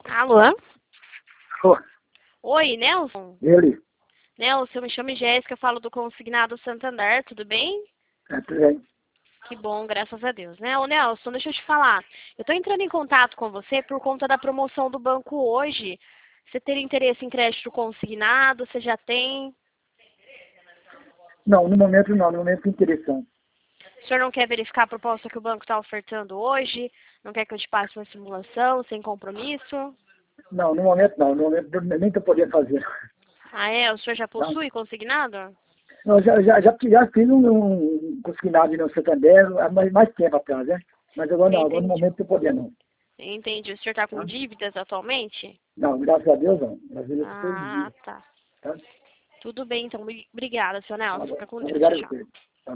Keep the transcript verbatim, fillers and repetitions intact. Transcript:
Alô? Ô, Oi, Nelson? ele, Nelson, eu me chamo Jéssica, falo do Consignado Santander, tudo bem? é, tudo bem. Que bom, graças a Deus, né? Ô, Nelson, deixa eu te falar. Eu tô entrando em contato com você por conta da promoção do banco hoje. Você teria interesse em crédito consignado? Você já tem? Não, no momento não, no momento interessante. O senhor não quer verificar a proposta que o banco está ofertando hoje? Não quer que eu te passe uma simulação sem compromisso? Não, no momento não, no momento eu nem estou podendo fazer. Ah, é? O senhor já Tá? possui consignado? Eu já, já, já, já fiz um, um consignado no Santander há mais, mais tempo atrás, né? Mas agora não, agora no Entendi. momento não estou podendo não. Entendi. O senhor está com Tá? dívidas atualmente? Não, graças a Deus não. Graças a Deus estou em Ah, dia. tá. Tá? Tudo bem, então. Obrigada, seu Tá Nelson. bom. Fica com Deus. Obrigado Tchau, a tchau. você.